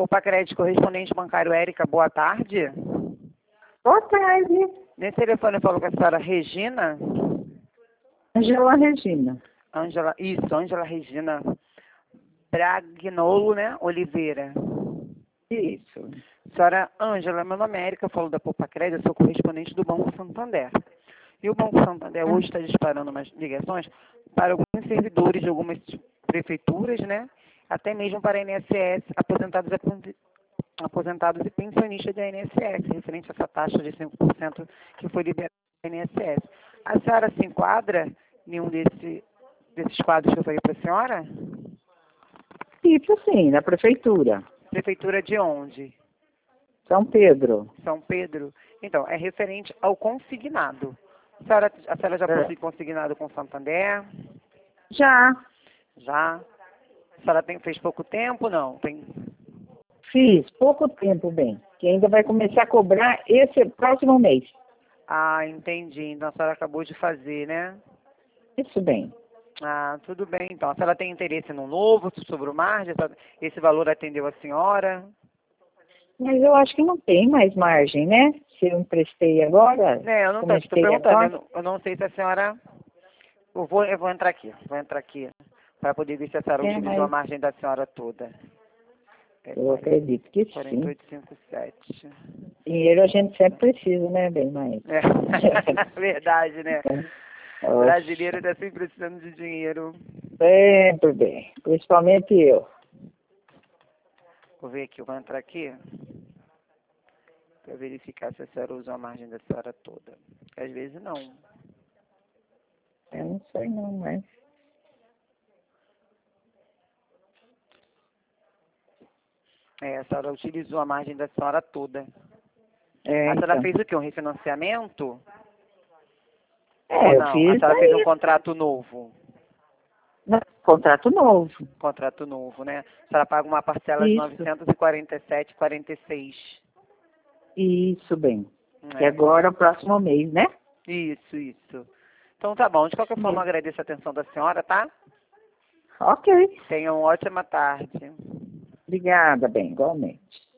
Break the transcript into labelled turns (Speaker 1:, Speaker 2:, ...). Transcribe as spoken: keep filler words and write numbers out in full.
Speaker 1: Poupa Crédito correspondente bancário Érica, boa tarde.
Speaker 2: Boa tarde.
Speaker 1: Nesse telefone eu falo com a senhora Regina.
Speaker 2: Angela Regina.
Speaker 1: Ângela, isso, Ângela Regina Bragnolo, né? Oliveira.
Speaker 2: Isso.
Speaker 1: Senhora Ângela, meu nome é Érica, eu falo da Poupa Crédito, eu sou correspondente do Banco Santander. E o Banco Santander hoje está disparando umas ligações para alguns servidores de algumas prefeituras, né? Até mesmo para a I N S S, aposentados, aposentados e pensionistas da I N S S, referente a essa taxa de cinco por cento que foi liberada da I N S S. A senhora se enquadra em um desse, desses quadros que eu falei para a senhora?
Speaker 2: Isso sim, na prefeitura.
Speaker 1: Prefeitura de onde?
Speaker 2: São Pedro.
Speaker 1: São Pedro. Então, é referente ao consignado. A senhora, a senhora já possui consignado com Santander?
Speaker 2: Já.
Speaker 1: Já. A senhora tem, fez pouco tempo, não? Tem...
Speaker 2: Fiz, pouco tempo, bem. Que ainda vai começar a cobrar esse próximo mês.
Speaker 1: Ah, entendi. Então a senhora acabou de fazer, né?
Speaker 2: Isso bem.
Speaker 1: Ah, tudo bem. Então, a senhora tem interesse no novo, sobre o margem? Esse valor atendeu a senhora?
Speaker 2: Mas eu acho que não tem mais margem, né? Se eu emprestei agora.
Speaker 1: É, eu não estou perguntando. Eu não, eu não sei se a senhora... Eu vou, eu vou entrar aqui. Vou entrar aqui para poder ver se a senhora
Speaker 2: É,
Speaker 1: utilizou
Speaker 2: mas...
Speaker 1: a margem da senhora toda. É,
Speaker 2: Eu acredito que sim.
Speaker 1: quarenta e oito vírgula cinquenta e sete.
Speaker 2: Dinheiro a gente sempre precisa, né, bem, mas...
Speaker 1: É, verdade, né?
Speaker 2: Oxe.
Speaker 1: Brasileiro está sempre precisando de dinheiro.
Speaker 2: Sempre bem. Principalmente eu.
Speaker 1: Vou ver aqui, eu vou entrar aqui para verificar se a senhora usou a margem da senhora toda. Às vezes não.
Speaker 2: Eu não sei não, mas...
Speaker 1: É, a senhora utilizou a margem da senhora toda.
Speaker 2: É,
Speaker 1: a senhora
Speaker 2: então.
Speaker 1: fez o quê? Um refinanciamento?
Speaker 2: É,
Speaker 1: Ou
Speaker 2: eu
Speaker 1: não?
Speaker 2: fiz
Speaker 1: A senhora
Speaker 2: aí.
Speaker 1: fez um contrato novo?
Speaker 2: Não, contrato novo.
Speaker 1: Contrato novo, né? A senhora paga uma parcela de
Speaker 2: Isso.
Speaker 1: novecentos e quarenta e sete reais e quarenta e seis centavos.
Speaker 2: Isso, bem.
Speaker 1: É.
Speaker 2: E agora, o próximo mês, né?
Speaker 1: Isso, isso. Então tá bom. De qualquer forma, eu agradeço a atenção da senhora, tá?
Speaker 2: Ok.
Speaker 1: Tenha uma ótima tarde.
Speaker 2: Obrigada, bem, igualmente.